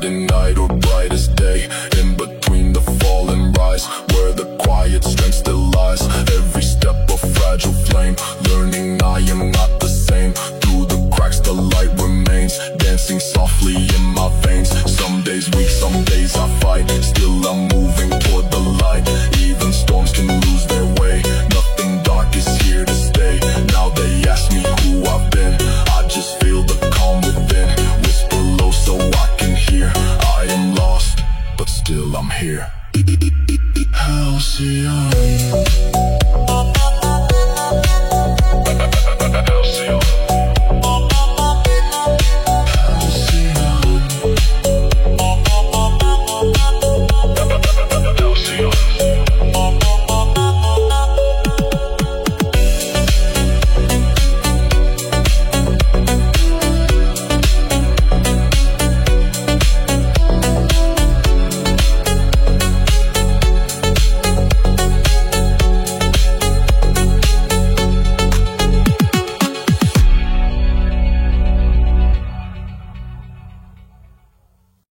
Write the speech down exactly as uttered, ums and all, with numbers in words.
fading night or brightest day, in between the fall and rise, where the quiet strength still lies. Every step a fragile flame, learning I am not the same. Through the cracks the light remains, dancing softly in my veins. Some days weak, some days I fight, still I'm moving toward the light. Even storms can lose their way, nothing dark is here to stay. Now they ask me who I've been, I just feel the calm within. Whisper low so I can hear, I am lost, but still I'm here. Halcyon.